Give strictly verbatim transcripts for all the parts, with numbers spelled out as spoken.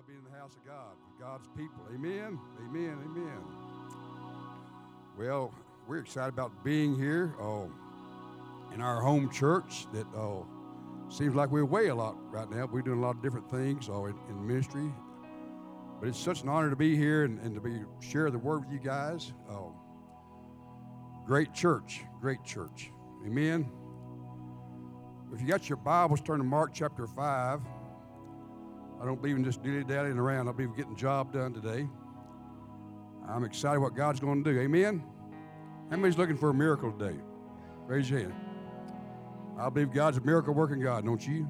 be in the house of God, with God's people. Amen, amen, amen. Well, we're excited about being here oh, in our home church that oh, seems like we're away a lot right now. We're doing a lot of different things oh, in, in ministry. But it's such an honor to be here and, and to be share the word with you guys. Oh, great church, great church. Amen. If you got your Bibles, turn to Mark chapter five. I don't believe in just dilly-dallying around. I believe in getting the job done today. I'm excited what God's going to do. Amen? How many's looking for a miracle today? Raise your hand. I believe God's a miracle-working God, don't you?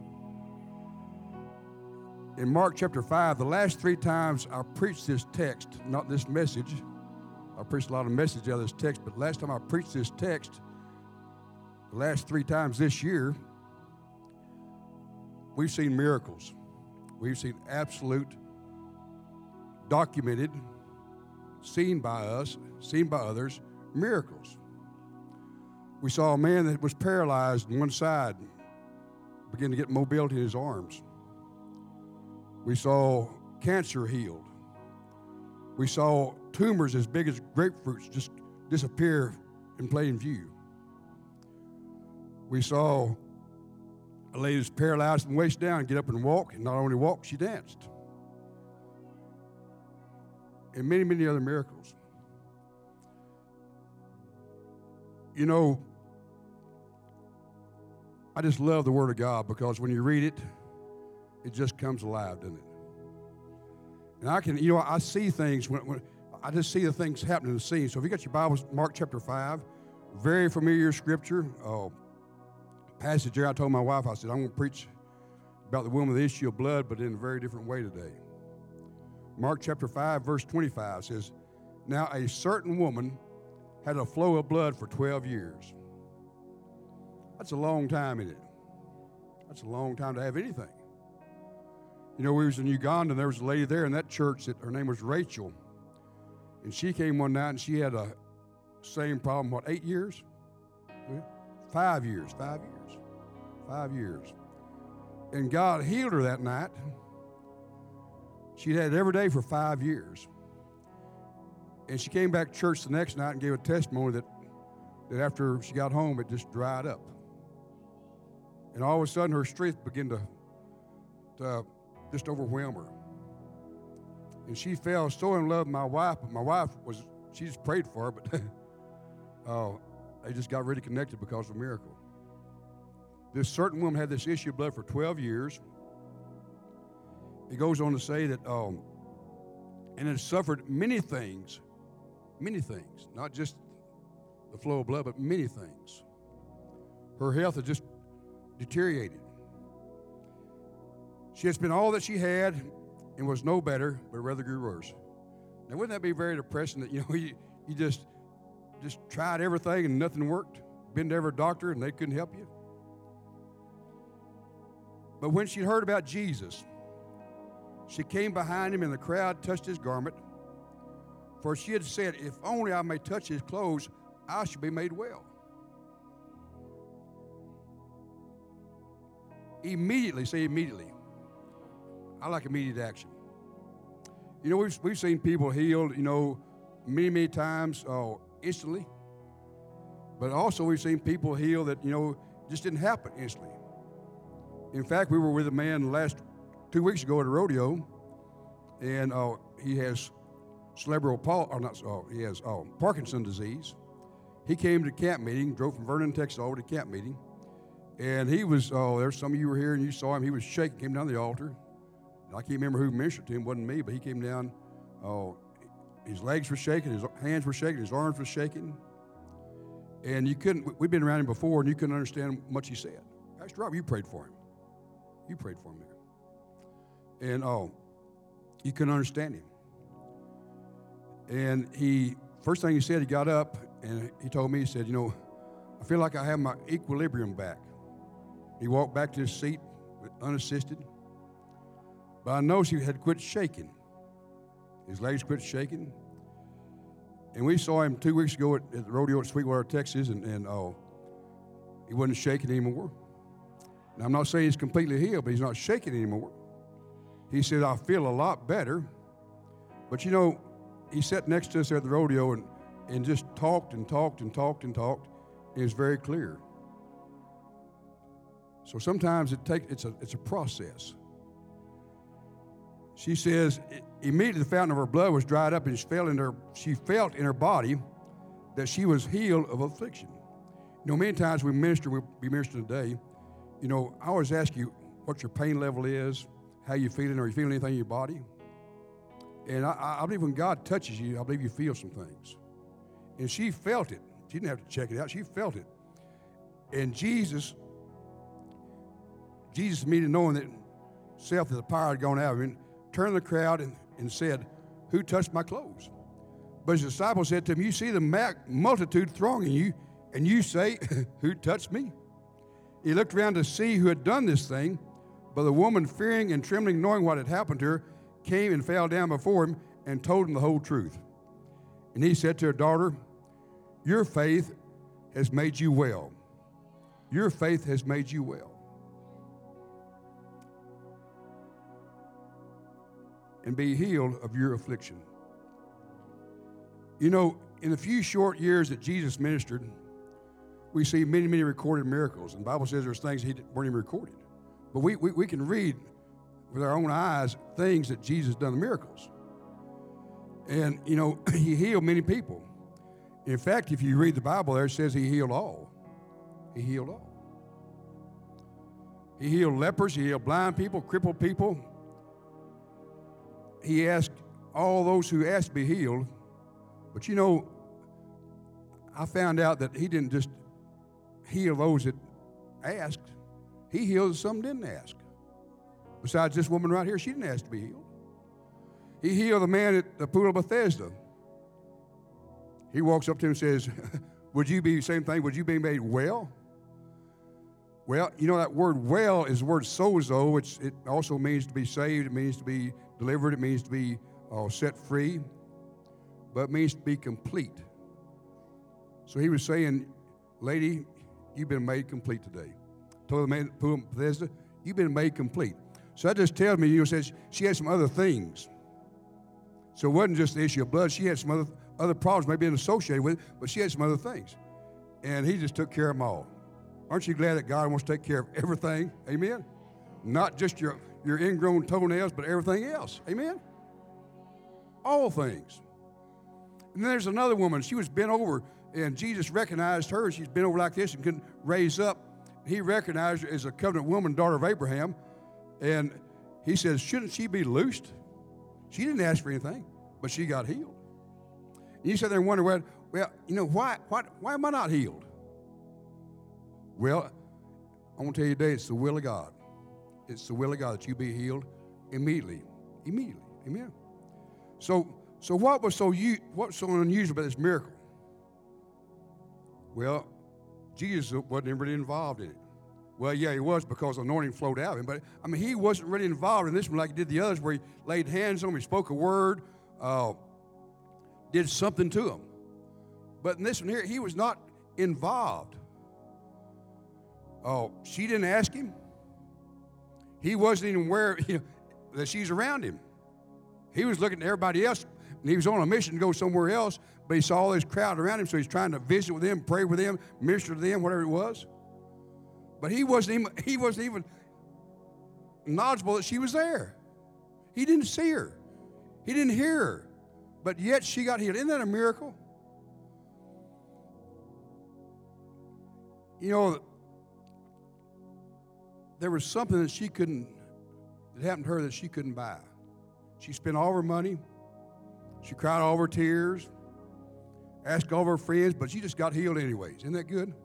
In Mark chapter five, the last three times I preached this text, not this message. I preached a lot of message out of this text, but last time I preached this text, the last three times this year, we've seen miracles. We've seen absolute, documented, seen by us, seen by others, miracles. We saw a man that was paralyzed on one side begin to get mobility in his arms. We saw cancer healed. We saw tumors as big as grapefruits just disappear in plain view. We saw a lady was paralyzed from the waist down, get up and walk, and not only walk, she danced. And many, many other miracles. You know, I just love the Word of God because when you read it, it just comes alive, doesn't it? And I can, you know, I see things, when, when I just see the things happening in the scene. So if you got your Bibles, Mark chapter five, very familiar scripture. Uh, passage there, I told my wife, I said, I'm going to preach about the woman with the issue of blood, but in a very different way today. Mark chapter five, verse twenty-five says, now a certain woman had a flow of blood for twelve years. That's a long time, isn't it? That's a long time to have anything. You know, we was in Uganda, and there was a lady there in that church that her name was Rachel. And she came one night, and she had a same problem, what, eight years? Yeah. Five years, five years, five years. And God healed her that night. She'd had it every day for five years. And she came back to church the next night and gave a testimony that, that after she got home, it just dried up. And all of a sudden, her strength began to, to just overwhelm her. And she fell so in love with my wife, but my wife was, she just prayed for her, but uh, they just got really connected because of a miracle. This certain woman had this issue of blood for twelve years. It goes on to say that, um, and had suffered many things, many things, not just the flow of blood, but many things. Her health had just deteriorated. She had spent all that she had and was no better, but rather grew worse. Now, wouldn't that be very depressing that, you know, you, you just, just tried everything and nothing worked? Been to every doctor and they couldn't help you? But when she heard about Jesus, she came behind him and the crowd touched his garment. For she had said, if only I may touch his clothes, I shall be made well. Immediately, say immediately. I like immediate action. You know, we've, we've seen people healed, you know, many, many times uh, instantly. But also we've seen people healed that, you know, just didn't happen instantly. In fact, we were with a man last two weeks ago at a rodeo, and uh, he has cerebral palsy, or not, uh, he has uh, Parkinson's disease. He came to camp meeting, drove from Vernon, Texas, over to camp meeting, and he was, uh, there's some of you were here and you saw him, he was shaking, came down the altar. I can't remember who ministered to him, wasn't me, but he came down, uh, his legs were shaking, his hands were shaking, his arms were shaking, and you couldn't, we'd been around him before, and you couldn't understand much he said. Pastor Rob, you prayed for him. You prayed for him there. And oh, you couldn't understand him. And he, first thing he said, he got up and he told me, he said, you know, I feel like I have my equilibrium back. He walked back to his seat unassisted. But I noticed he had quit shaking. His legs quit shaking. And we saw him two weeks ago at, at the rodeo at Sweetwater, Texas, and, and oh, he wasn't shaking anymore. Now, I'm not saying he's completely healed, but he's not shaking anymore. he said, I feel a lot better. But you know, he sat next to us at the rodeo and, and just talked and talked and talked and talked. And it was very clear. So sometimes it take, it's, a, it's a process. She says, immediately the fountain of her blood was dried up, and she felt in her, she felt in her body that she was healed of affliction. You know, many times we minister, we'll be ministering today. You know, I always ask you what your pain level is, how you feeling, are you feeling anything in your body? And I, I believe when God touches you, I believe you feel some things. And she felt it. She didn't have to check it out. She felt it. And Jesus, Jesus immediately knowing that self, that the power had gone out of him, turned to the crowd and, and said, who touched my clothes? But his disciples said to him, you see the multitude thronging you, and you say, who touched me? He looked around to see who had done this thing, but the woman, fearing and trembling, knowing what had happened to her, came and fell down before him and told him the whole truth. And he said to her, daughter, your faith has made you well. Your faith has made you well. And be healed of your affliction. You know, in the few short years that Jesus ministered, we see many, many recorded miracles. And the Bible says there's things he weren't even recorded. But we, we, we can read with our own eyes things that Jesus done, miracles. And, you know, he healed many people. In fact, if you read the Bible there, it says he healed all. He healed all. He healed lepers. He healed blind people, crippled people. He asked all those who asked to be healed. But, you know, I found out that he didn't just heal those that asked. He healed some didn't ask. Besides this woman right here, she didn't ask to be healed. He healed the man at the pool of Bethesda. He walks up to him and says, would you be, same thing, would you be made well? Well, you know that word well is the word sozo, which it also means to be saved, it means to be delivered, it means to be uh, set free, but it means to be complete. So he was saying, lady, you've been made complete today. Told the man at the pool of Bethesda, you've been made complete. So that just tells me, you know, says she had some other things. So it wasn't just the issue of blood. She had some other other problems maybe associated with it, but she had some other things. And he just took care of them all. Aren't you glad that God wants to take care of everything? Amen? Not just your, your ingrown toenails, but everything else. Amen? All things. And then there's another woman. She was bent over, and Jesus recognized her. She's bent over like this and couldn't raise up. He recognized her as a covenant woman, daughter of Abraham. And he says, shouldn't she be loosed? She didn't ask for anything, but she got healed. And you sit there and wonder, well, well you know, why, why, why am I not healed? Well, I want to tell you today, it's the will of God. It's the will of God that you be healed immediately. Immediately. Amen. So, so what was so you, what was so unusual about this miracle? Well, Jesus wasn't really involved in it. Well, yeah, he was because the anointing flowed out of him. But, I mean, he wasn't really involved in this one like he did the others where he laid hands on him, he spoke a word, uh, did something to him. But in this one here, he was not involved. Oh, she didn't ask him. He wasn't even aware you know, that she's around him. He was looking at everybody else, and he was on a mission to go somewhere else, but he saw all this crowd around him, so he's trying to visit with them, pray with them, minister to them, whatever it was. But he wasn't even, he wasn't even knowledgeable that she was there. He didn't see her. He didn't hear her. But yet she got healed. Isn't that a miracle? You know, there was something that she couldn't, that happened to her that she couldn't buy. She spent all her money. She cried all her tears, asked all of her friends, but she just got healed anyways. Isn't that good?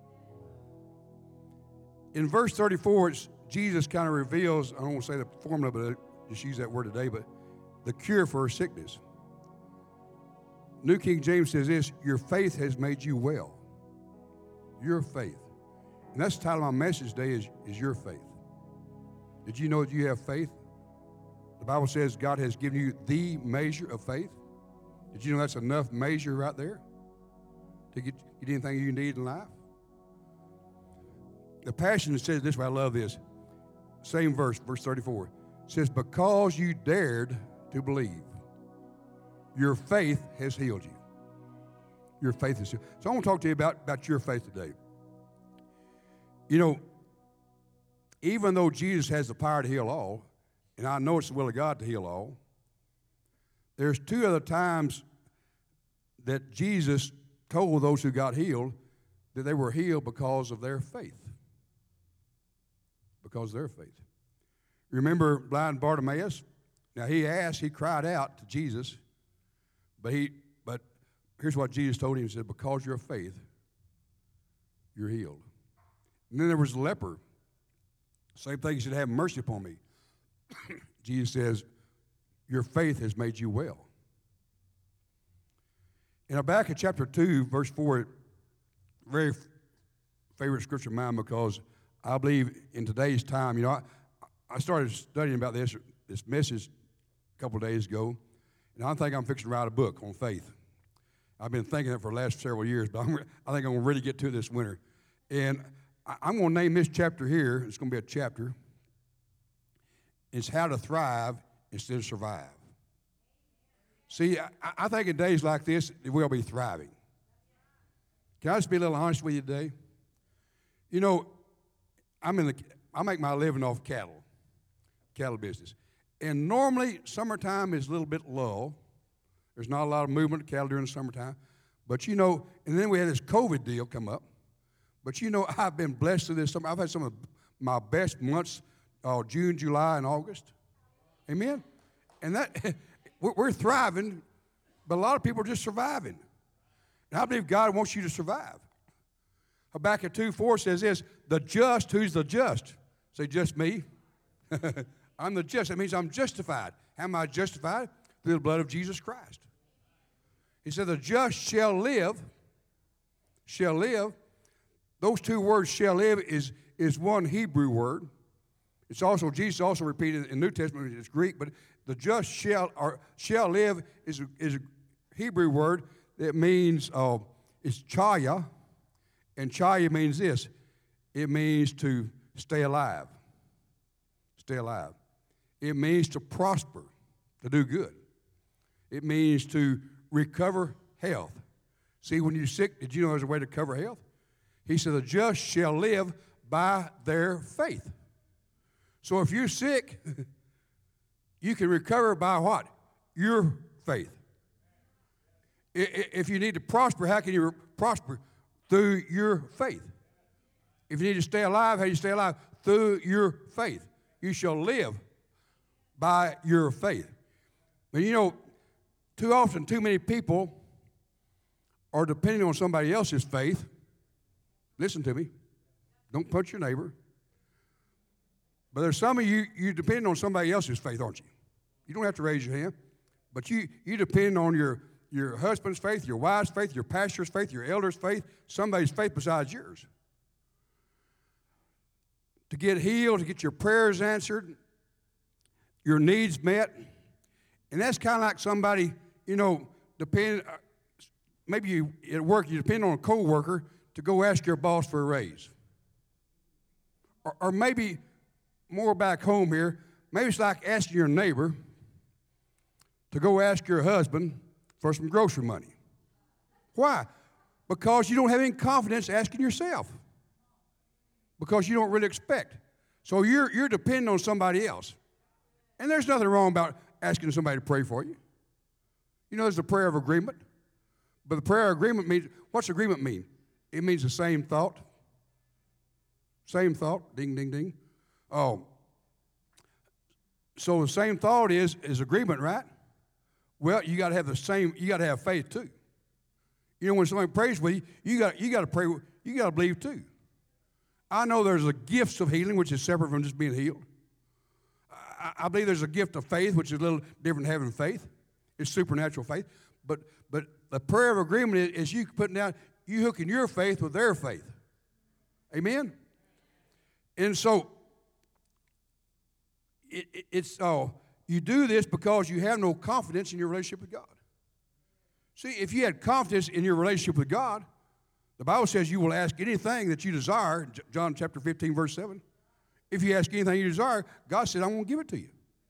In verse thirty-four, it's, Jesus kind of reveals, I don't want to say the formula, but I just use that word today, but the cure for her sickness. New King James says this, your faith has made you well. Your faith. And that's the title of my message today is, is your faith. Did you know that you have faith? The Bible says God has given you the measure of faith. Did you know that's enough measure right there to get, get anything you need in life? The Passion says this way, I love this. Same verse, verse thirty-four. It says, because you dared to believe, your faith has healed you. Your faith is healed. So I want to talk to you about, about your faith today. You know, even though Jesus has the power to heal all, and I know it's the will of God to heal all, there's two other times that Jesus told those who got healed that they were healed because of their faith. Because of their faith. Remember blind Bartimaeus? Now he asked, he cried out to Jesus, but he, but here's what Jesus told him. He said, because of your faith, you're healed. And then there was the leper. Same thing, he said, have mercy upon me. Jesus says, your faith has made you well. In Habakkuk chapter two, verse four, very favorite scripture of mine because I believe in today's time, you know, I, I started studying about this, this message a couple of days ago, and I think I'm fixing to write a book on faith. I've been thinking it for the last several years, but I'm, I think I'm going to really get to it this winter. And I, I'm going to name this chapter here, it's going to be a chapter, it's how to thrive instead of survive. See, I, I think in days like this, we'll be thriving. Can I just be a little honest with you today? You know, I'm in the, I make my living off cattle, cattle business. And normally, summertime is a little bit low. There's not a lot of movement of cattle during the summertime. But you know, and then we had this COVID deal come up. But you know, I've been blessed through this summer. I've had some of my best months, uh, June, July, and August. Amen? And that, we're, we're thriving, but a lot of people are just surviving. And I believe God wants you to survive. Habakkuk two four says this, the just, who's the just? Say, just me. I'm the just. That means I'm justified. How am I justified? Through the blood of Jesus Christ. He said, the just shall live, shall live. Those two words, shall live, is, is one Hebrew word. It's also, Jesus also repeated in the New Testament, it's Greek, but the just shall, or shall live is a, is a Hebrew word that means, uh, it's chaya, and chaya means this. It means to stay alive. Stay alive. It means to prosper, to do good. It means to recover health. See, when you're sick, did you know there's a way to recover health? He said, the just shall live by their faith. So if you're sick, you can recover by what? Your faith. If you need to prosper, how can you prosper? Through your faith. If you need to stay alive, how do you stay alive? Through your faith. You shall live by your faith. But you know, too often, too many people are depending on somebody else's faith. Listen to me. Don't punch your neighbor. But there's some of you, you depend on somebody else's faith, aren't you? You don't have to raise your hand. But you, you depend on your, your husband's faith, your wife's faith, your pastor's faith, your elder's faith, somebody's faith besides yours. To get healed, to get your prayers answered, your needs met. And that's kind of like somebody, you know, depend, maybe you, at work, you depend on a co-worker to go ask your boss for a raise. Or, or maybe more back home here, maybe it's like asking your neighbor to go ask your husband for some grocery money. Why? Because you don't have any confidence asking yourself. Because you don't really expect. So you're, you're depending on somebody else. And there's nothing wrong about asking somebody to pray for you. You know, there's a prayer of agreement. But the prayer of agreement means, what's agreement mean? It means the same thought. Same thought. Ding, ding, ding. Oh. So the same thought is, is agreement, right? Well, you got to have the same, you got to have faith too. You know, when somebody prays with you, you got you got to pray, you got to believe too. I know there's a gift of healing, which is separate from just being healed. I, I believe there's a gift of faith, which is a little different than having faith. It's supernatural faith. But but the prayer of agreement is, is you putting down, you hooking your faith with their faith. Amen? And so, it, it, it's oh, you do this because you have no confidence in your relationship with God. See, if you had confidence in your relationship with God, the Bible says you will ask anything that you desire, John chapter fifteen, verse seven. If you ask anything you desire, God said, I'm going to give it to you.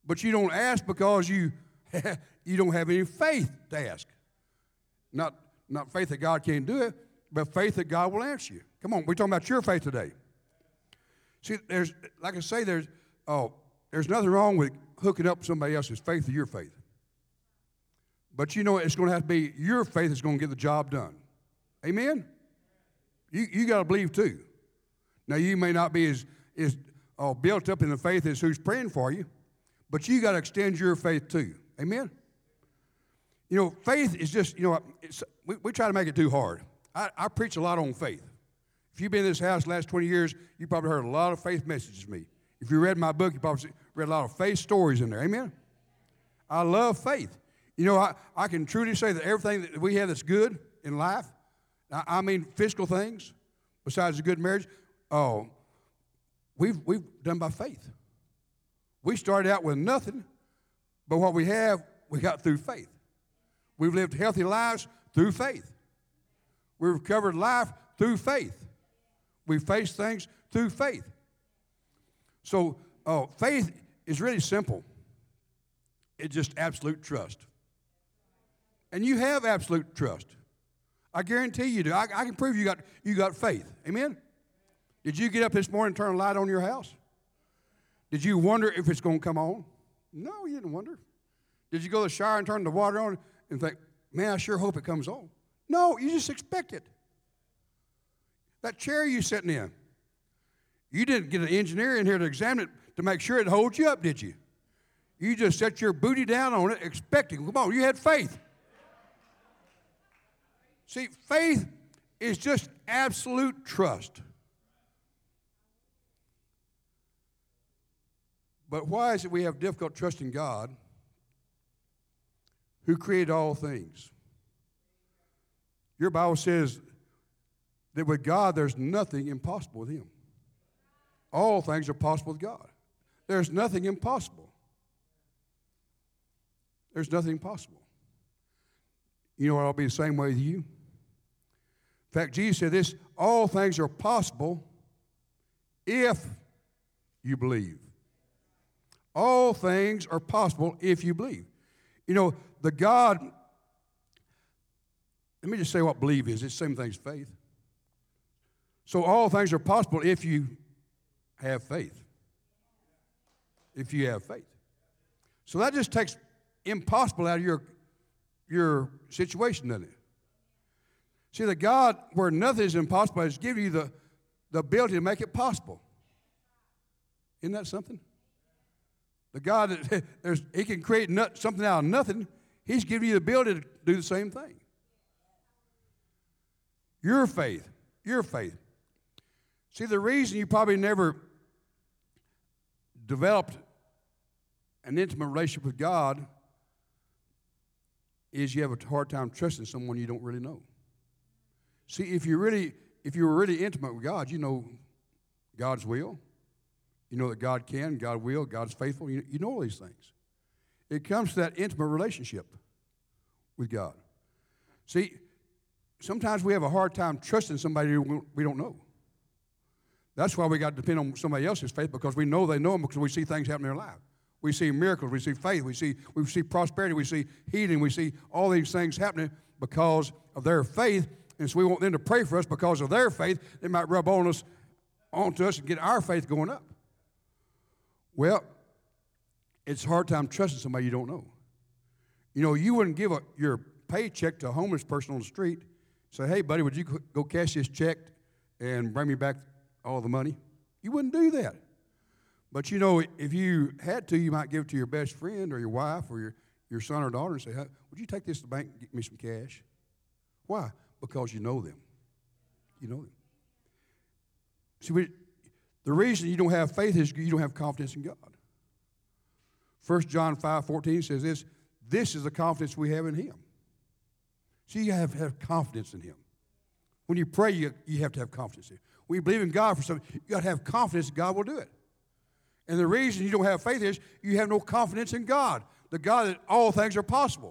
But you don't ask because you, you don't have any faith to ask. Not, not faith that God can't do it, but faith that God will answer you. Come on, we're talking about your faith today. See, there's, like I say, there's, oh, there's nothing wrong with hooking up somebody else's faith to your faith. But you know it's going to have to be your faith that's going to get the job done. Amen? You, you got to believe too. Now, you may not be as, as oh, built up in the faith as who's praying for you, but you got to extend your faith too. Amen? You know, faith is just, you know, it's, we, we try to make it too hard. I, I preach a lot on faith. If you've been in this house the last twenty years, you probably heard a lot of faith messages from me. If you read my book, you probably read a lot of faith stories in there. Amen? I love faith. You know, I, I can truly say that everything that we have that's good in life, I, I mean physical things, besides a good marriage, oh, we've, we've done by faith. We started out with nothing, but what we have, we got through faith. We've lived healthy lives through faith. We've recovered life through faith. We've faced things through faith. So oh, faith is really simple. It's just absolute trust. And you have absolute trust. I guarantee you do. I, I can prove you got, you got faith. Amen? Did you get up this morning and turn a light on your house? Did you wonder if it's going to come on? No, you didn't wonder. Did you go to the shower and turn the water on and think, man, I sure hope it comes on? No, you just expect it. That chair you're sitting in, you didn't get an engineer in here to examine it to make sure it holds you up, did you? You just set your booty down on it expecting. Come on, you had faith. See, faith is just absolute trust. But why is it we have difficult trusting God who created all things? Your Bible says that with God there's nothing impossible with him. All things are possible with God. There's nothing impossible. There's nothing impossible. You know what? I'll be the same way with you. In fact, Jesus said this, all things are possible if you believe. All things are possible if you believe. You know, the God, let me just say what believe is. It's the same thing as faith. So all things are possible if you have faith. If you have faith. So that just takes impossible out of your, your situation, doesn't it? See, the God where nothing is impossible has given you the, the ability to make it possible. Isn't that something? The God that there's, he can create not, something out of nothing. He's given you the ability to do the same thing. Your faith. Your faith. See, the reason you probably never developed an intimate relationship with God is you have a hard time trusting someone you don't really know. See, if you really, if you were really intimate with God, you know God's will. You know that God can, God will, God's faithful. You, you know all these things. It comes to that intimate relationship with God. See, sometimes we have a hard time trusting somebody we don't know. That's why we got to depend on somebody else's faith, because we know they know them, because we see things happen in their life. We see miracles, we see faith, we see, we see prosperity, we see healing, we see all these things happening because of their faith. And so we want them to pray for us because of their faith. They might rub on us, onto us and get our faith going up. Well, it's a hard time trusting somebody you don't know. You know, you wouldn't give a, your paycheck to a homeless person on the street, say, hey, buddy, would you go cash this check and bring me back all the money? You wouldn't do that. But, you know, if you had to, you might give it to your best friend or your wife or your, your son or daughter and say, hey, would you take this to the bank and get me some cash? Why? Because you know them. You know them. See, we, the reason you don't have faith is you don't have confidence in God. First John five fourteen says this, this is the confidence we have in him. See, you have to have confidence in him. When you pray, you, you have to have confidence in him. When you believe in God for something, you got to have confidence that God will do it. And the reason you don't have faith is you have no confidence in God, the God that all things are possible.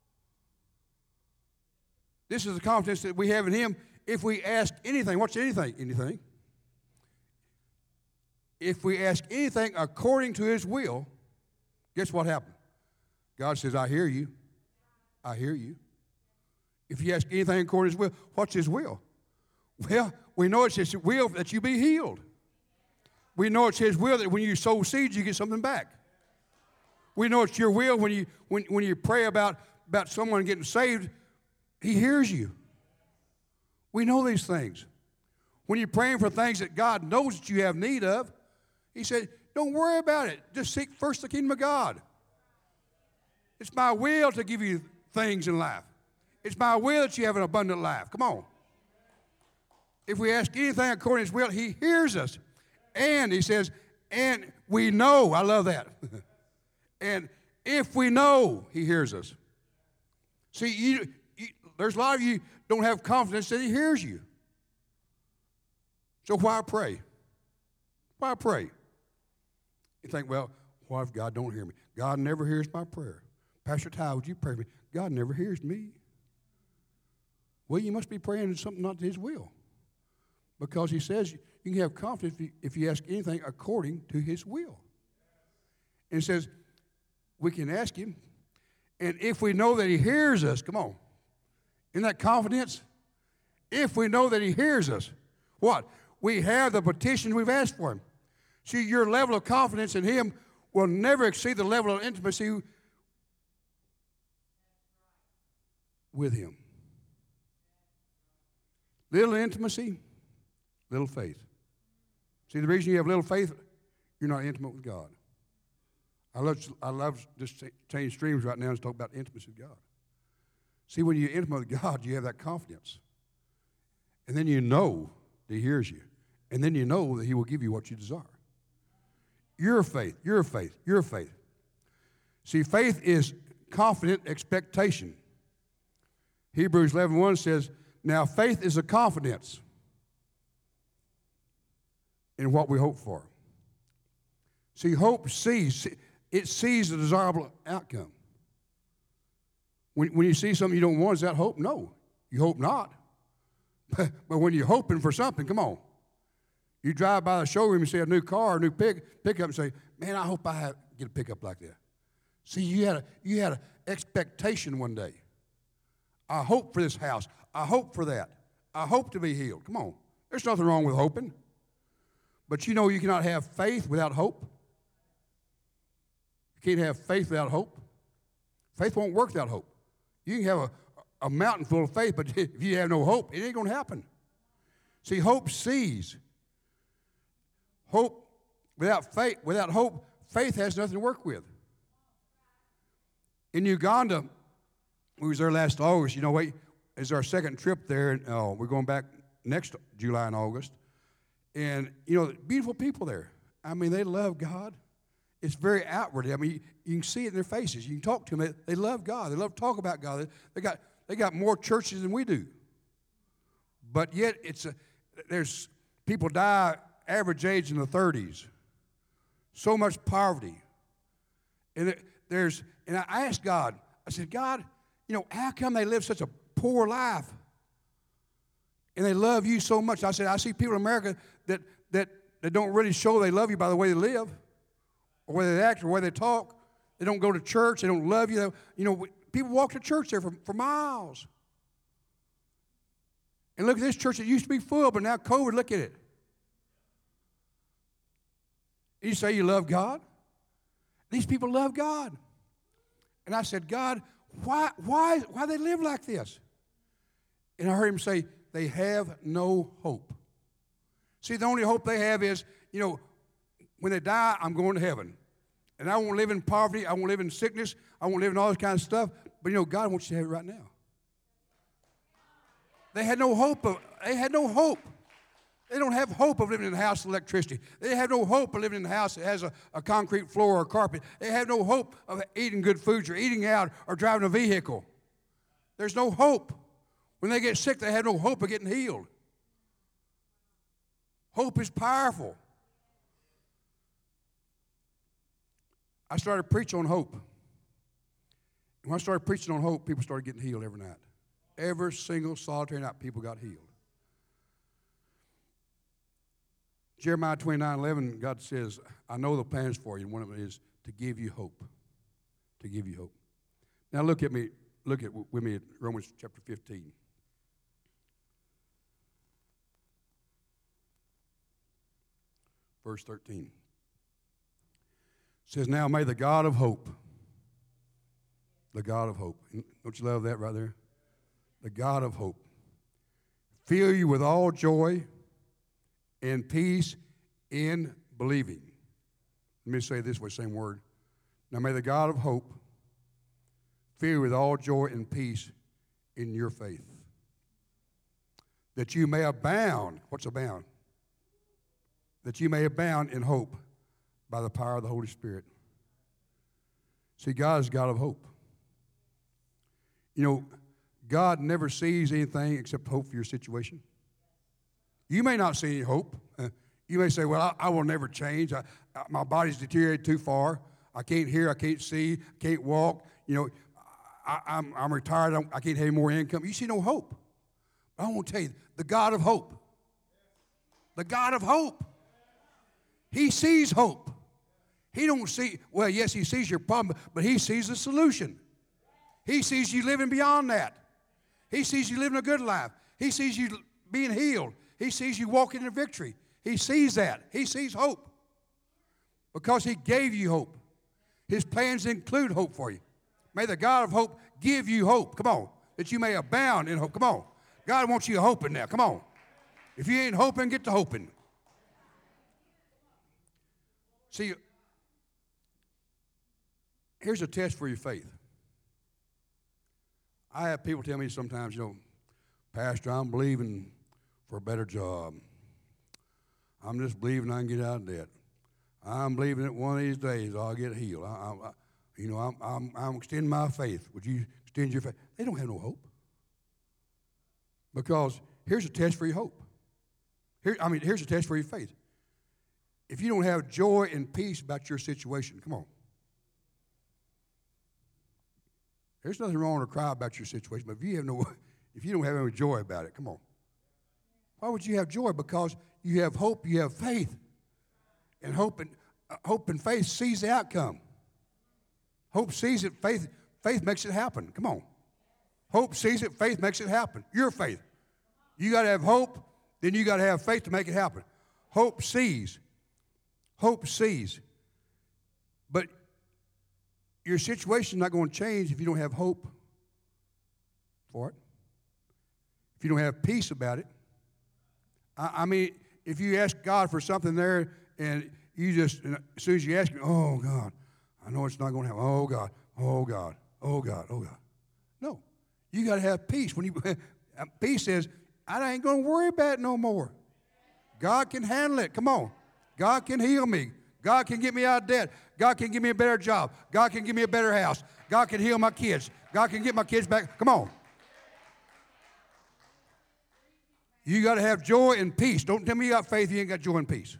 This is the confidence that we have in him if we ask anything. What's anything? Anything. If we ask anything according to his will, Guess what happened? God says, I hear you. I hear you. If you ask anything according to his will, what's his will? Well, we know it's his will that you be healed. We know it's his will that when you sow seeds, you get something back. We know it's your will when you when, when you pray about, about someone getting saved, he hears you. We know these things. When you're praying for things that God knows that you have need of, he said, don't worry about it. Just seek first the kingdom of God. It's my will to give you things in life. It's my will that you have an abundant life. Come on. If we ask anything according to his will, he hears us. And he says, and we know. I love that. And if we know, he hears us. See, you, you, there's a lot of you don't have confidence that he hears you. So why pray? Why pray? You think, well, what if God don't hear me? God never hears my prayer. Pastor Ty, would you pray for me? God never hears me. Well, you must be praying something not to his will. Because he says you can have confidence if you, if you ask anything according to his will. And it says we can ask him. And if we know that he hears us, come on. Isn't that confidence? If we know that he hears us, what? We have the petition we've asked for him. See, your level of confidence in him will never exceed the level of intimacy with him. Little intimacy, little faith. See, the reason you have little faith, you're not intimate with God. I love, I love just change streams right now and talk about intimacy with God. See, when you're intimate with God, you have that confidence. And then you know that he hears you. And then you know that he will give you what you desire. Your faith, your faith, your faith. See, faith is confident expectation. Hebrews eleven one says, now faith is a confidence in what we hope for. See, hope sees, it sees the desirable outcome. When, when you see something you don't want, is that hope? No, you hope not. But, but when you're hoping for something, come on. You drive by the showroom and see a new car, a new pick, pickup, and say, man, I hope I have, get a pickup like that. See, you had a you had an expectation one day. I hope for this house. I hope for that. I hope to be healed. Come on. There's nothing wrong with hoping. But you know you cannot have faith without hope. You can't have faith without hope. Faith won't work without hope. You can have a, a mountain full of faith, but if you have no hope, it ain't going to happen. See, hope sees. Hope without faith, without hope, faith has nothing to work with. In Uganda, we was there last August. You know, wait, it's our second trip there. And, oh, we're going back next July and August. And, you know, beautiful people there. I mean, they love God. It's very outward. I mean, you, you can see it in their faces. You can talk to them. They, they love God. They love to talk about God. They, they got they got more churches than we do. But yet, it's a, there's people die average age in the thirties. So much poverty. And it, there's and I asked God, I said, God, you know, how come they live such a poor life? And they love you so much. I said, I see people in America that that, that don't really show they love you by the way they live, or whether they act, or whether they talk. They don't go to church. They don't love you. You know, people walk to church there for, for miles. And look at this church. It used to be full, but now COVID, look at it. You say you love God? These people love God. And I said, God, why, why, why they live like this? And I heard him say, they have no hope. See, the only hope they have is, you know, when they die, I'm going to heaven. And I won't live in poverty. I won't live in sickness. I won't live in all this kind of stuff. But, you know, God wants you to have it right now. They had no hope. Of, they had no hope. They don't have hope of living in a house with electricity. They have no hope of living in a house that has a, a concrete floor or carpet. They have no hope of eating good foods or eating out or driving a vehicle. There's no hope. When they get sick, they have no hope of getting healed. Hope is powerful. I started preaching on hope. And when I started preaching on hope, people started getting healed every night. Every single solitary night, people got healed. Jeremiah twenty-nine eleven, God says, I know the plans for you, and one of them is to give you hope. to give you hope. Now look at me, look at with me at Romans chapter fifteen. Verse thirteen. It says, now may the God of hope, the God of hope, don't you love that right there? The God of hope, fill you with all joy and peace in believing. Let me say this way, same word. Now may the God of hope fill you with all joy and peace in your faith, that you may abound. What's abound? That you may abound in hope by the power of the Holy Spirit. See, God is God of hope. You know, God never sees anything except hope for your situation. You may not see any hope. Uh, you may say, well, I, I will never change. I, I, my body's deteriorated too far. I can't hear. I can't see. Can't walk. You know, I, I'm, I'm retired. I'm, I can't have any more income. You see no hope. I want to tell you, the God of hope. The God of hope. He sees hope. He don't see, well, yes, he sees your problem, but he sees the solution. He sees you living beyond that. He sees you living a good life. He sees you being healed. He sees you walking in victory. He sees that. He sees hope because he gave you hope. His plans include hope for you. May the God of hope give you hope. Come on. That you may abound in hope. Come on. God wants you hoping now. Come on. If you ain't hoping, get to hoping. See, here's a test for your faith. I have people tell me sometimes, you know, Pastor, I'm believing for a better job. I'm just believing I can get out of debt. I'm believing that one of these days I'll get healed. I, I, you know, I'm, I'm, I'm extending my faith. Would you extend your faith? They don't have no hope. Because here's a test for your hope. Here, I mean, here's a test for your faith. If you don't have joy and peace about your situation, come on. There's nothing wrong to cry about your situation, but if you have no, if you don't have any joy about it, come on. Why would you have joy? Because you have hope, you have faith, and hope and uh, hope and faith sees the outcome. Hope sees it, faith faith makes it happen. Come on. Hope sees it, faith makes it happen. Your faith. You got to have hope, then you got to have faith to make it happen. Hope sees. Hope sees. But your situation is not going to change if you don't have hope for it. If you don't have peace about it. I, I mean, if you ask God for something there and you just, and as soon as you ask him, oh, God, I know it's not going to happen. Oh, God, oh, God, oh, God, oh, God. No. You got to have peace. When you peace says, I ain't going to worry about it no more. God can handle it. Come on. God can heal me. God can get me out of debt. God can give me a better job. God can give me a better house. God can heal my kids. God can get my kids back. Come on. You got to have joy and peace. Don't tell me you got faith, you ain't got joy and peace.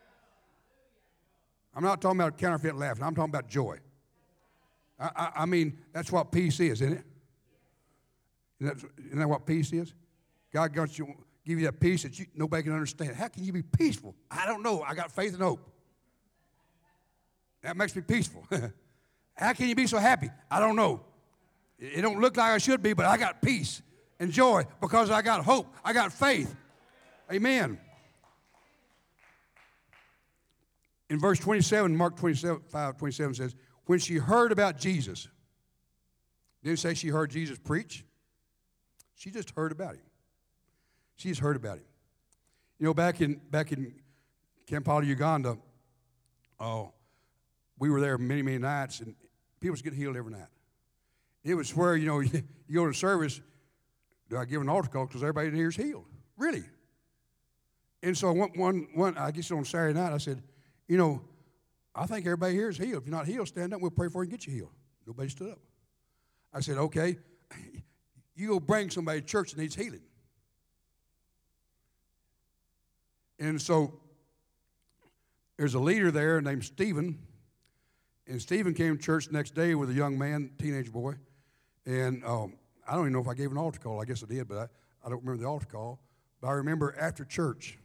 I'm not talking about counterfeit laughing. I'm talking about joy. I, I, I mean, that's what peace is, isn't it? Isn't that, isn't that what peace is? God got you, give you that peace that you, nobody can understand. How can you be peaceful? I don't know. I got faith and hope. That makes me peaceful. How can you be so happy? I don't know. It don't look like I should be, but I got peace and joy because I got hope. I got faith. Amen. In verse twenty-seven, Mark twenty-seven, five, twenty-seven says, when she heard about Jesus, didn't say she heard Jesus preach. She just heard about him. She just heard about him. You know, back in back in Kampala, Uganda, oh, we were there many, many nights, and people was getting healed every night. It was where, you know, you, you go to service, do I give an altar call because everybody in here is healed? Really? And so one, one, one, I guess on Saturday night, I said, you know, I think everybody here is healed. If you're not healed, stand up. We'll pray for you and get you healed. Nobody stood up. I said, okay, you go bring somebody to church that needs healing. And so there's a leader there named Stephen. And Stephen came to church the next day with a young man, teenage boy. And um, I don't even know if I gave an altar call. I guess I did, but I, I don't remember the altar call. But I remember after church,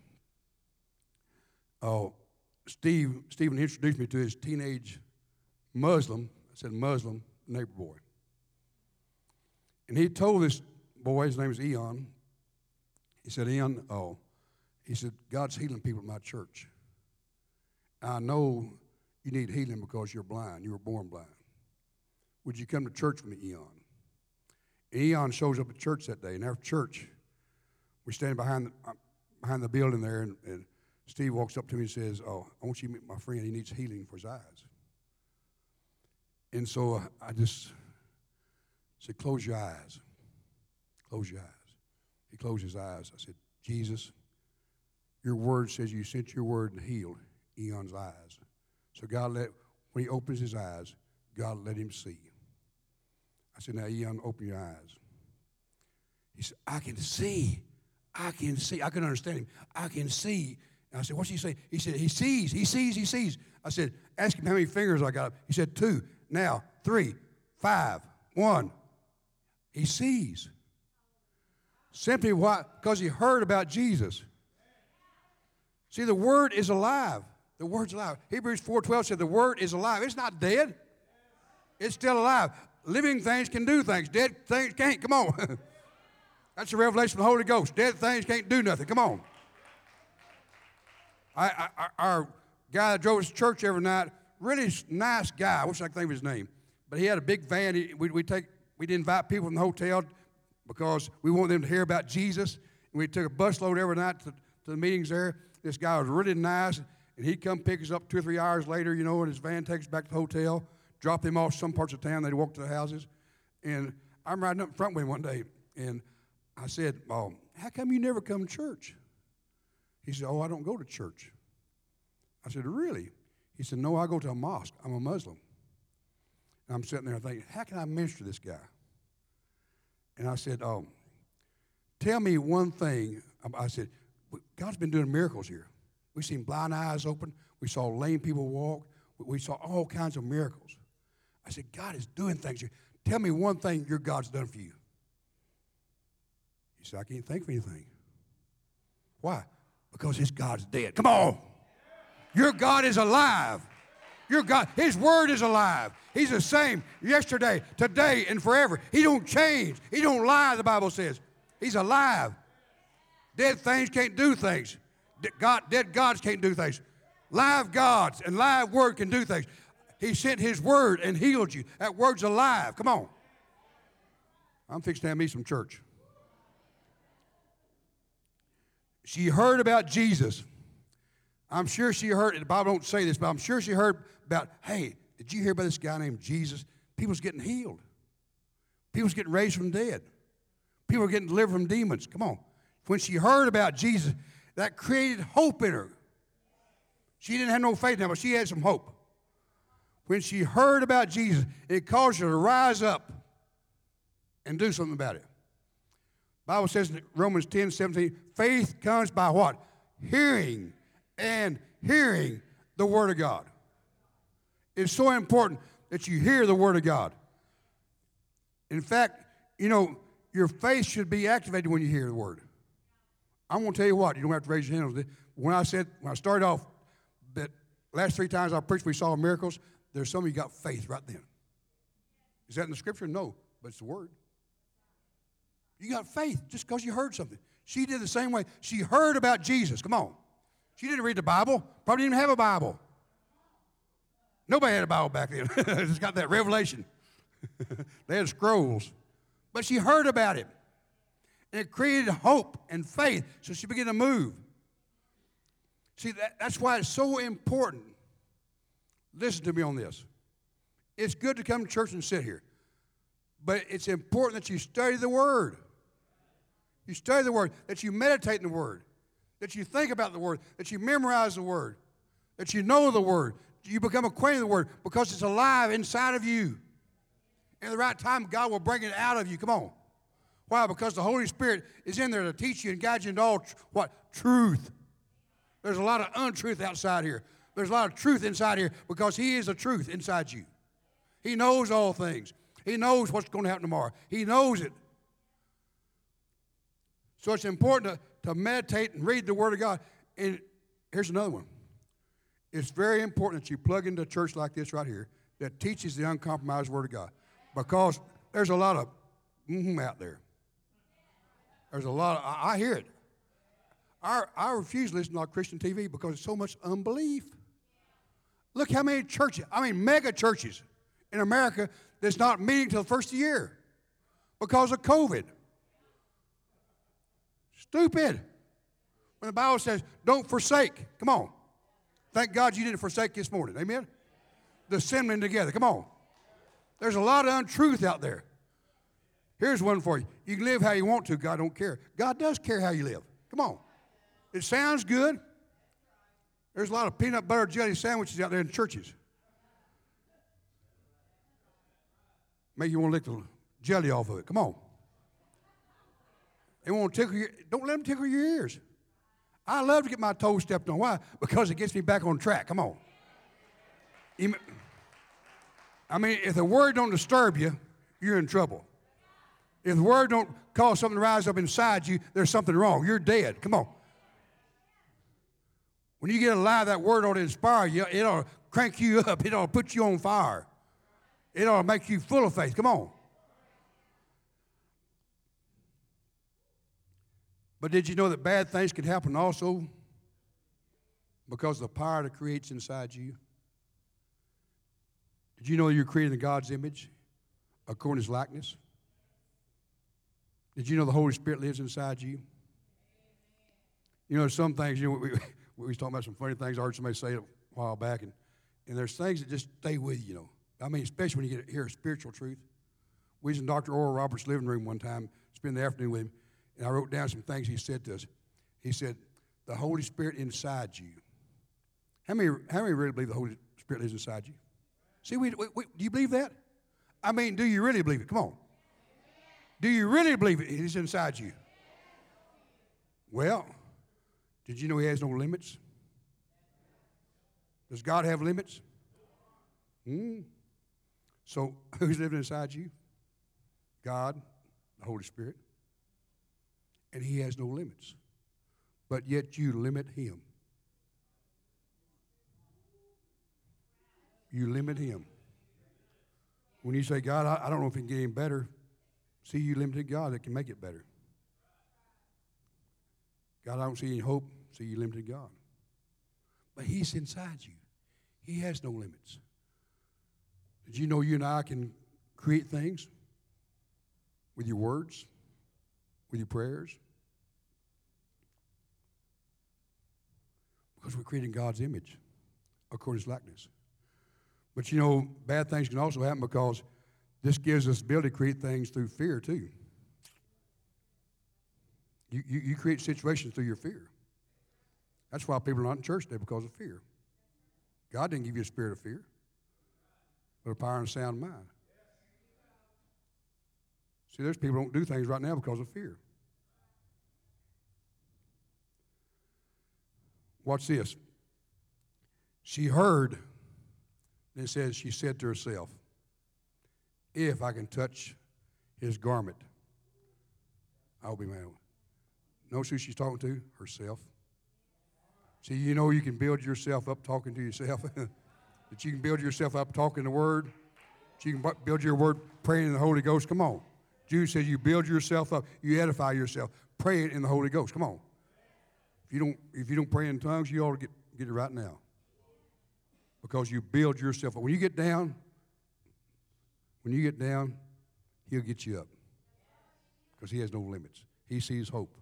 uh, Steve, Stephen introduced me to his teenage Muslim, I said Muslim neighbor boy. And he told this boy, his name is Eon, he said, Eon, oh, he said, God's healing people at my church. I know you need healing because you're blind. You were born blind. Would you come to church with me, Eon? And Eon shows up at church that day, and after church, we're standing behind the, uh, behind the building there, and, and Steve walks up to me and says, oh, I want you to meet my friend. He needs healing for his eyes. And so uh, I just said, close your eyes. Close your eyes. He closed his eyes. I said, Jesus, your word says you sent your word and healed Eon's eyes. So God let, when he opens his eyes, God let him see. I said, now, Eon, open your eyes. He said, I can see. I can see. I can understand him. I can see. And I said, what's he say? He said, he sees. He sees. He sees. I said, ask him how many fingers I got. He said, two. Now, three, five, one. He sees. Simply why? Because he heard about Jesus. See, the word is alive. The word's alive. Hebrews four twelve said the word is alive. It's not dead. It's still alive. Living things can do things. Dead things can't. Come on. That's the revelation of the Holy Ghost. Dead things can't do nothing. Come on. I, I, our guy that drove us to church every night, really nice guy. I wish I could think of his name. But he had a big van. He, we, we take, we'd invite people from the hotel because we want them to hear about Jesus. And we took a busload every night to, to the meetings there. This guy was really nice. And he'd come pick us up two or three hours later, you know, and his van takes us back to the hotel, drop them off some parts of town. They'd walk to the houses. And I'm riding up in front with him one day, and I said, oh, how come you never come to church? He said, oh, I don't go to church. I said, really? He said, no, I go to a mosque. I'm a Muslim. And I'm sitting there thinking, how can I minister to this guy? And I said, oh, tell me one thing. I said, God's been doing miracles here. We've seen blind eyes open. We saw lame people walk. We saw all kinds of miracles. I said, God is doing things here. Tell me one thing your God's done for you. He said, I can't think of anything. Why? Because his God's dead. Come on. Your God is alive. Your God, his word is alive. He's the same yesterday, today, and forever. He don't change. He don't lie, the Bible says. He's alive. Dead things can't do things. God, dead gods can't do things. Live gods and live word can do things. He sent his word and healed you. That word's alive. Come on. I'm fixing to have me some church. She heard about Jesus. I'm sure she heard, the Bible don't say this, but I'm sure she heard about, hey, did you hear about this guy named Jesus? People's getting healed. People's getting raised from the dead. People are getting delivered from demons. Come on. When she heard about Jesus, that created hope in her. She didn't have no faith in him, but she had some hope. When she heard about Jesus, it caused her to rise up and do something about it. The Bible says in Romans ten seventeen, faith comes by what? Hearing and hearing the Word of God. It's so important that you hear the Word of God. In fact, you know, your faith should be activated when you hear the Word. I'm going to tell you what, you don't have to raise your hand. When I said, when I started off, that last three times I preached we saw miracles, there's some of you got faith right then. Is that in the Scripture? No, but it's the Word. You got faith just because you heard something. She did the same way. She heard about Jesus. Come on. She didn't read the Bible. Probably didn't even have a Bible. Nobody had a Bible back then. Just got that revelation. They had scrolls. But she heard about it. And it created hope and faith. So she began to move. See, that, that's why it's so important. Listen to me on this. It's good to come to church and sit here. But it's important that you study the Word. You study the Word, that you meditate in the Word, that you think about the Word, that you memorize the Word, that you know the Word, you become acquainted with the Word because it's alive inside of you. In the right time, God will bring it out of you. Come on. Why? Because the Holy Spirit is in there to teach you and guide you into all, tr- what? Truth. There's a lot of untruth outside here. There's a lot of truth inside here because He is the truth inside you. He knows all things. He knows what's going to happen tomorrow. He knows it. So it's important to, to meditate and read the Word of God. And here's another one. It's very important that you plug into a church like this right here, that teaches the uncompromised Word of God. Because there's a lot of mm-hmm out there. There's a lot of, I, I hear it. I, I refuse to listen to Christian T V because it's so much unbelief. Look how many churches, I mean mega churches in America that's not meeting till the first of the year because of COVID. Stupid. When the Bible says, don't forsake. Come on. Thank God you didn't forsake this morning. Amen? The assembling together. Come on. There's a lot of untruth out there. Here's one for you. You can live how you want to. God don't care. God does care how you live. Come on. It sounds good. There's a lot of peanut butter jelly sandwiches out there in churches. Make you want to lick the jelly off of it. Come on. They won't tickle your, don't let them tickle your ears. I love to get my toes stepped on. Why? Because it gets me back on track. Come on. I mean, if the word don't disturb you, you're in trouble. If the word don't cause something to rise up inside you, there's something wrong. You're dead. Come on. When you get alive, that word ought to inspire you. It ought to crank you up. It ought to put you on fire. It ought to make you full of faith. Come on. But did you know that bad things can happen also because of the power that creates inside you? Did you know you're created in God's image according to His likeness? Did you know the Holy Spirit lives inside you? You know, some things, you know, we, we was talking about some funny things. I heard somebody say it a while back, and, and there's things that just stay with you, you know. I mean, especially when you get hear a spiritual truth. We was in Doctor Oral Roberts' living room one time, spend the afternoon with him, and I wrote down some things he said to us. He said, the Holy Spirit inside you. How many, how many really believe the Holy Spirit lives inside you? See, we, we, we, do you believe that? I mean, do you really believe it? Come on. Do you really believe it? He's inside you. Well, did you know He has no limits? Does God have limits? Hmm. So, who's living inside you? God, the Holy Spirit. And He has no limits. But yet you limit Him. You limit Him. When you say, God, I, I don't know if it can get any better, see, you limited God that can make it better. God, I don't see any hope, see, you limited God. But He's inside you. He has no limits. Did you know you and I can create things with your words, with your prayers? Because we're creating God's image according to His likeness. But you know, bad things can also happen because this gives us the ability to create things through fear too. You, you, you create situations through your fear. That's why people are not in church today, because of fear. God didn't give you a spirit of fear, but a power and a sound mind. See, there's people who don't do things right now because of fear. Watch this. She heard, and it says, she said to herself, if I can touch His garment, I'll be mine. Notice who she's talking to? Herself. See, you know you can build yourself up talking to yourself. That you can build yourself up talking the Word. That you can build your word praying in the Holy Ghost. Come on. Jude says you build yourself up. You edify yourself. Pray it in the Holy Ghost. Come on. If you don't, if you don't pray in tongues, you ought to get, get it right now. Because you build yourself up. When you get down, when you get down, He'll get you up. Because He has no limits. He sees hope.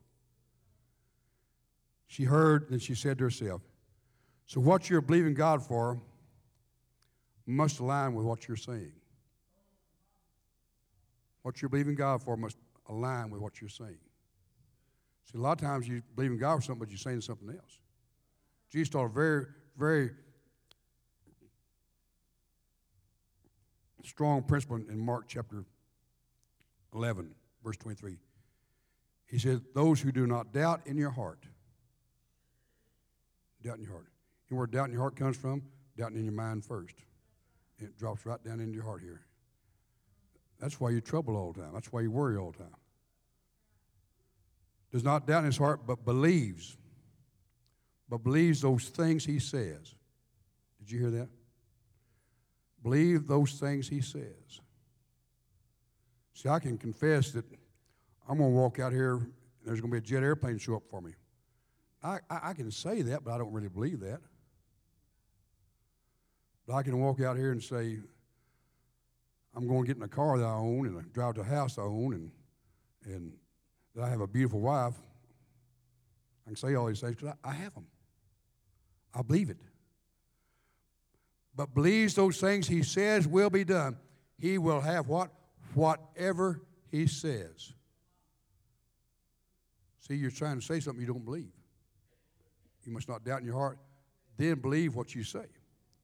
She heard, and she said to herself, so what you're believing God for must align with what you're saying. What you're believing God for must align with what you're saying. See, a lot of times you believe in God for something, but you're saying something else. Jesus taught a very, very strong principle in Mark chapter eleven, verse twenty-three. He said, those who do not doubt in your heart, doubt in your heart. And where doubt in your heart comes from, doubting in your mind first. And it drops right down into your heart here. That's why you're troubled all the time. That's why you worry all the time. Does not doubt in his heart, but believes. But believes those things he says. Did you hear that? Believe those things he says. See, I can confess that I'm going to walk out here and there's going to be a jet airplane show up for me. I, I, I can say that, but I don't really believe that. But I can walk out here and say, I'm going to get in a car that I own and I drive to a house I own and, and that I have a beautiful wife. I can say all these things because I, I have them. I believe it. But believes those things he says will be done. He will have what? Whatever he says. See, you're trying to say something you don't believe. You must not doubt in your heart. Then believe what you say.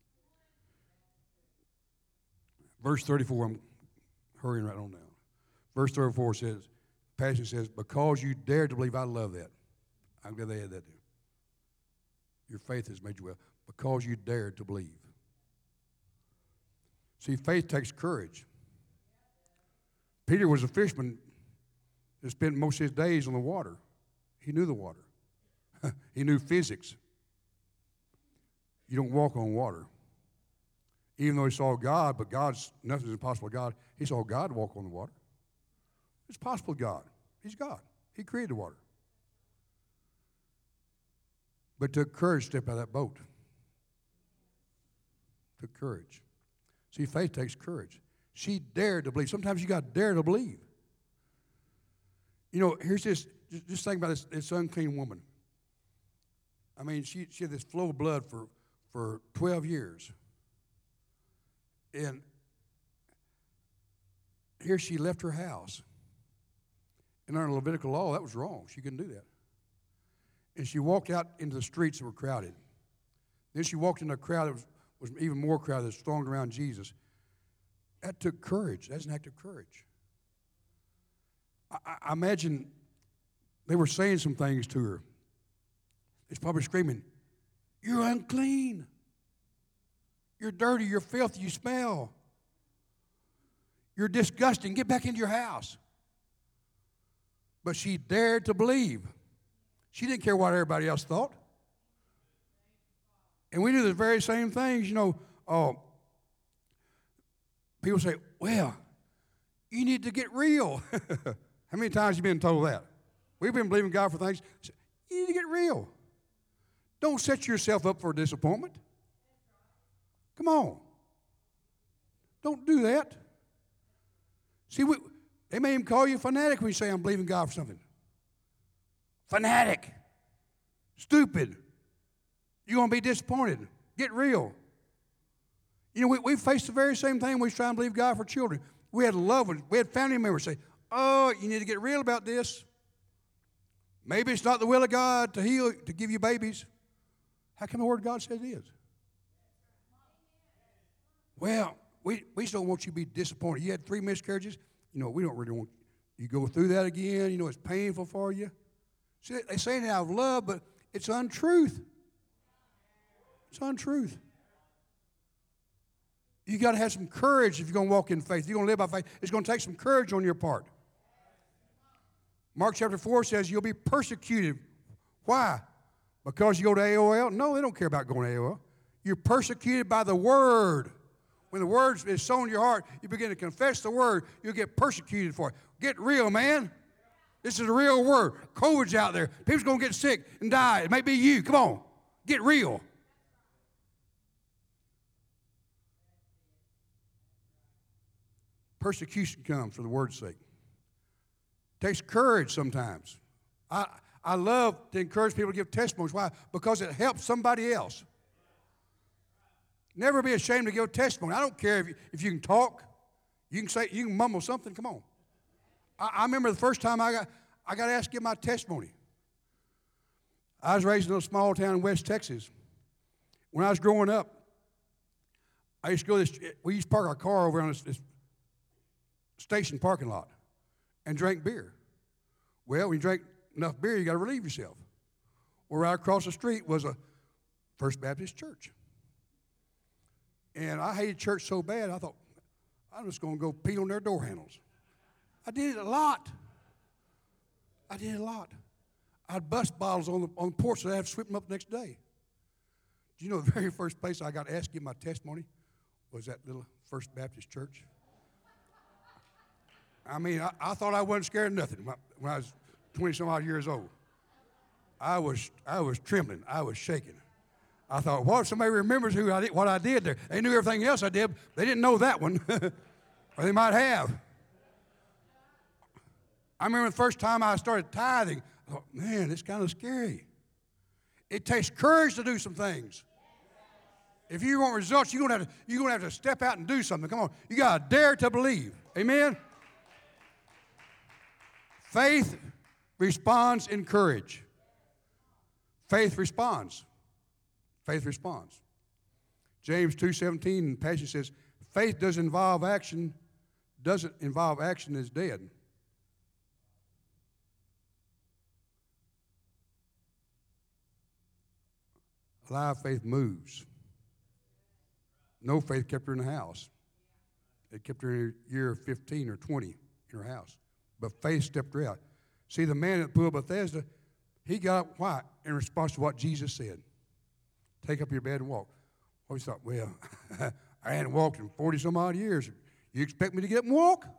Verse thirty-four, I'm hurrying right on down. Verse thirty-four says, Passion says, because you dared to believe. I love that. I'm glad they had that there. Your faith has made you well. Because you dared to believe. See, faith takes courage. Peter was a fisherman that spent most of his days on the water. He knew the water. He knew physics. You don't walk on water. Even though he saw God, but God's, nothing's impossible to God, he saw God walk on the water. It's possible to God. He's God. He created the water. But took courage to step out of that boat. Took courage. See, faith takes courage. She dared to believe. Sometimes you got to dare to believe. You know, here's this, just, just think about this, this unclean woman. I mean, she, she had this flow of blood for, for twelve years. And here she left her house. And under Levitical law, that was wrong. She couldn't do that. And she walked out into the streets that were crowded. Then she walked into a crowd that was, was even more crowded that thronged around Jesus. That took courage. That's an act of courage. I, I imagine they were saying some things to her. It's probably screaming, "You're unclean. You're dirty. You're filthy. You smell. You're disgusting. Get back into your house." But she dared to believe. She didn't care what everybody else thought. And we do the very same things. You know, uh, people say, "Well, you need to get real." How many times have you been told that? We've been believing God for things. You need to get real. Don't set yourself up for disappointment. Come on. Don't do that. See, we, they may even call you a fanatic when you say, "I'm believing God for something." Fanatic. Stupid. You're going to be disappointed. Get real. You know, we, we face the very same thing when we try and believe God for children. We had loved ones, we had family members say, "Oh, you need to get real about this. Maybe it's not the will of God to heal, to give you babies." How come the Word of God says it is? Well, we, we just don't want you to be disappointed. You had three miscarriages. You know, we don't really want you to go through that again. You know, it's painful for you. See, they say it out of love, but it's untruth. It's untruth. You got to have some courage if you're going to walk in faith. If you're going to live by faith, it's going to take some courage on your part. Mark chapter four says you'll be persecuted. Why? Because you go to A O L? No, they don't care about going to A O L. You're persecuted by the Word. When the Word is sown in your heart, you begin to confess the Word, you'll get persecuted for it. Get real, man. This is a real word. COVID's out there. People's going to get sick and die. It may be you. Come on. Get real. Persecution comes for the word's sake. It takes courage sometimes. I, I love to encourage people to give testimonies. Why? Because it helps somebody else. Never be ashamed to give a testimony. I don't care if you, if you can talk. You can say, you can mumble something. Come on. I, I remember the first time I got, I got asked to give my testimony. I was raised in a small town in West Texas. When I was growing up, I used to go to this, we used to park our car over on this, this station parking lot and drink beer. Well, when you drink enough beer, you got to relieve yourself. Well, right across the street was a First Baptist church. And I hated church so bad, I thought, I'm just going to go pee on their door handles. I did it a lot. I did it a lot. I'd bust bottles on the, on the porch so I'd have to sweep them up the next day. Do you know the very first place I got asked to give my testimony was that little First Baptist Church. I mean, I, I thought I wasn't scared of nothing when I was twenty some odd years old. I was I was trembling. I was shaking. I thought, what if somebody remembers who I did, what I did there? They knew everything else I did. They didn't know that one. Or they might have. I remember the first time I started tithing, I thought, man, it's kind of scary. It takes courage to do some things. If you want results, you're going to have to, you're going to have to step out and do something. Come on. You got to dare to believe. Amen? Faith responds in courage. Faith responds. Faith responds. James two seventeen, Passion says, faith doesn't involve action, doesn't involve action is dead. Alive faith moves. No faith kept her in the house. It kept her in a year of fifteen or twenty in her house. But faith stepped her out. See, the man at the pool of Bethesda, he got up, why? In response to what Jesus said. Take up your bed and walk. Well, he thought, well, I hadn't walked in forty some odd years. You expect me to get up and walk?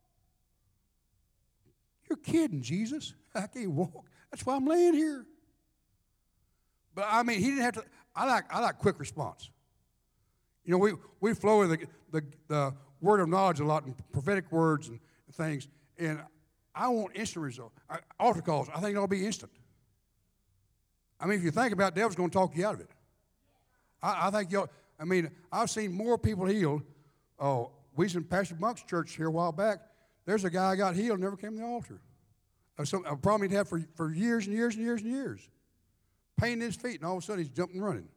You're kidding, Jesus. I can't walk. That's why I'm laying here. But I mean, he didn't have to. I like I like quick response. You know, we, we flow with the, the the word of knowledge a lot and prophetic words and things, and I want instant result. I, altar calls, I think it'll be instant. I mean, if you think about it, the devil's going to talk you out of it. I, I think you. I mean, I've seen more people healed. Oh, we was in Pastor Monk's church here a while back. There's a guy got healed, never came to the altar. Of some, a problem he'd had for, for years and years and years and years. Pain in his feet, and all of a sudden he's jumping and running.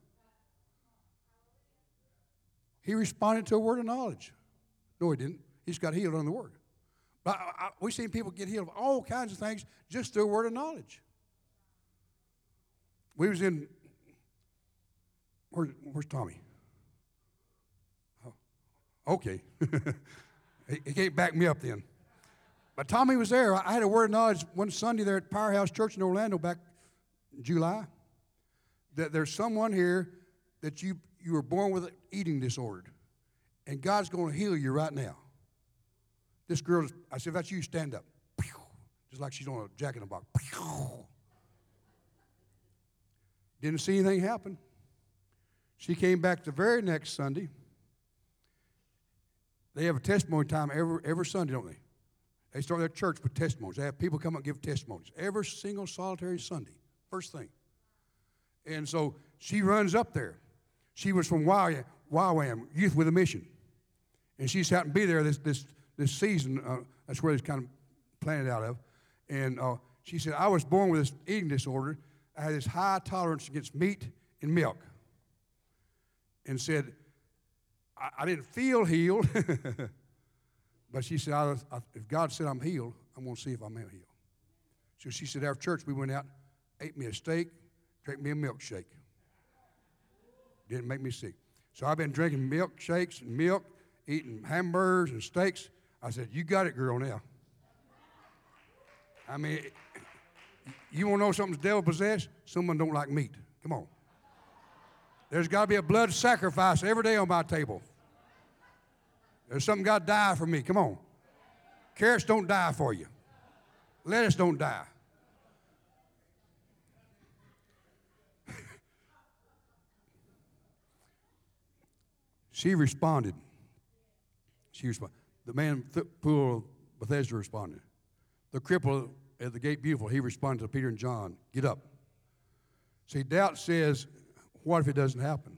He responded to a word of knowledge. No, he didn't. He just got healed on the word. But I, I, we've seen people get healed of all kinds of things just through a word of knowledge. We was in, where, where's Tommy? Oh, okay. he, he can't back me up then. But Tommy was there. I had a word of knowledge one Sunday there at Powerhouse Church in Orlando back in July. That there's someone here that you, you were born with an eating disorder. And God's going to heal you right now. This girl, I said, if that's you, stand up. Just like she's on a jack in the box. Didn't see anything happen. She came back the very next Sunday. They have a testimony time every, every Sunday, don't they? They start their church with testimonies. They have people come up and give testimonies. Every single solitary Sunday, first thing. And so she runs up there. She was from Y WAM, Youth with a Mission. And she's happened to be there this this, this season. Uh, that's where it's kind of planted out of. And uh, she said, I was born with this eating disorder. I had this high tolerance against meat and milk. And said, I, I didn't feel healed. But she said, I, I, if God said I'm healed, I'm going to see if I'm healed. So she said, after church, we went out, ate me a steak, drank me a milkshake. Didn't make me sick. So I've been drinking milkshakes and milk, eating hamburgers and steaks. I said, you got it, girl, now. I mean, you want to know something's devil possessed? Someone don't like meat. Come on. There's got to be a blood sacrifice every day on my table. There's something got to die for me. Come on. Carrots don't die for you. Lettuce don't die. She responded. She responded. The man at the pool of Bethesda responded. The cripple at the gate beautiful, he responded to Peter and John, get up. See, doubt says, what if it doesn't happen?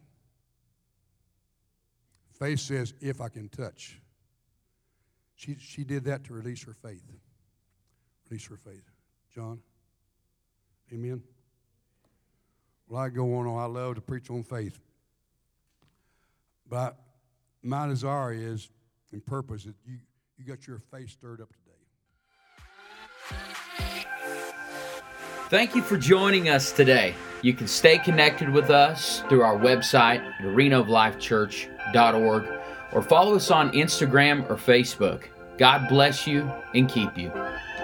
Faith says, if I can touch. She, she did that to release her faith. Release her faith. John? Amen? Well, I go on, I love to preach on faith. But my desire is, and purpose, that you, you got your faith stirred up today. Thank you for joining us today. You can stay connected with us through our website at arena of life church dot org or follow us on Instagram or Facebook. God bless you and keep you.